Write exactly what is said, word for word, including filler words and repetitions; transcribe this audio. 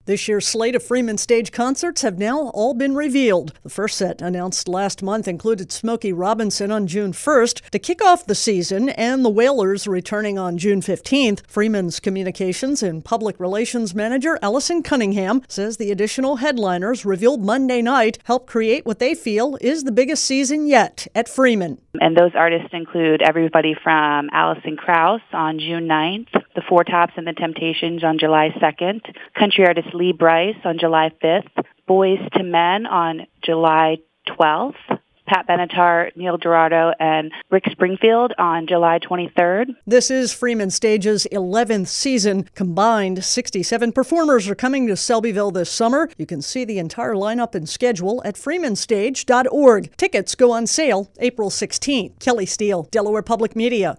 This year's slate of Freeman Stage concerts have now all been revealed. The first set, announced last month, included Smokey Robinson on June first to kick off the season and the Wailers returning on June fifteenth. Freeman's communications and public relations manager Allison Cunningham says the additional headliners revealed Monday night help create what they feel is the biggest season yet at Freeman. And those artists include everybody from Alison Krauss on June ninth, the Four Tops and the Temptations on July second, country artist Lee Brice on July fifth, Boys to Men on July twelfth, Pat Benatar, Neil Dorado, and Rick Springfield on July twenty-third. This is Freeman Stage's eleventh season. Combined, sixty-seven performers are coming to Selbyville this summer. You can see the entire lineup and schedule at freeman stage dot org. Tickets go on sale April sixteenth. Kelly Steele, Delaware Public Media.